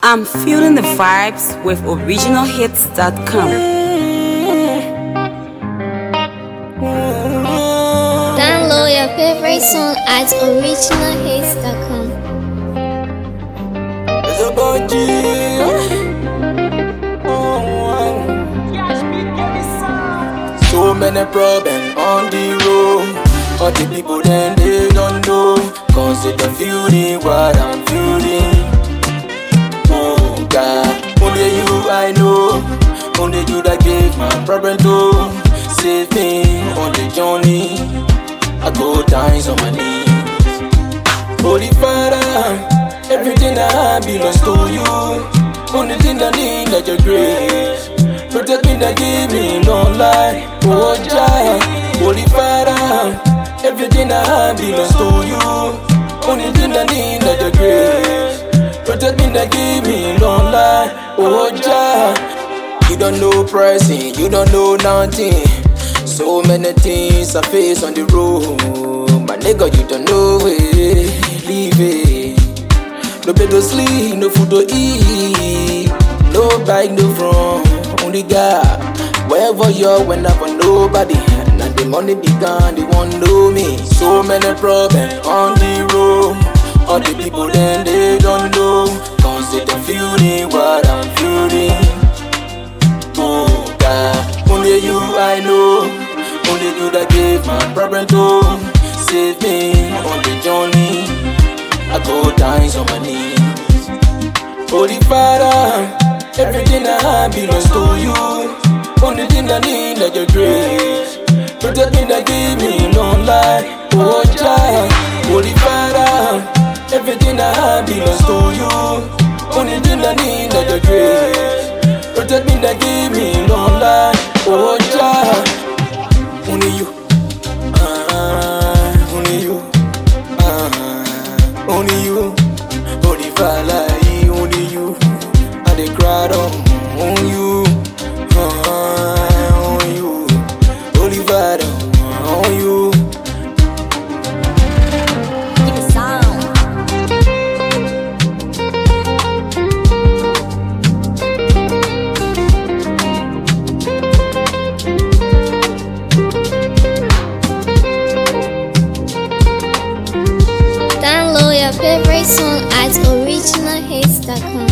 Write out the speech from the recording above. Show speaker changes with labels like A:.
A: I'm feeling the vibes with originalhits.com.
B: Download your favorite song at originalhits.com.
C: It's a budget. So many problems on the road. All the people then they don't know. Cause they don't feel what I'm feeling. Oh God, only you I know. Only you that gave my problem to save me on the journey. I go down on my knees. Holy Father, everything I have belongs to you. Only thing I need is your grace. Protect me, that give me long life. Oh Jah, Holy Father, everything I have belongs to you. Only thing I need is your grace. Protect me, that give me long life. Oh Jah, you don't know pricing, you don't know nothing. So many things I face on the road. My nigga, you don't know it. Leave it. No bed to sleep, no food to eat. No bike, no front. Only God. Wherever you're, when I for nobody. Now the money began, they won't know me. So many problems on the road. All the people then they don't know. Cause they don't feel what I'm feeling. Oh God, only you I know. Only you that gave my problem to save me on the journey. I go down on my knees. Holy Father, everything I have belongs to you. Only thing I need is your grace. Protect me, that give me long life. Oh Jah, Holy Father, everything I have belongs to you. Only thing I need is your grace. Protect me, that give me long life. Oh Jah, only you, only you, only you, Holy Father, only you. I dey cry on you, on you, Holy Father, on you.
B: Download your favorite song at originalhits.com.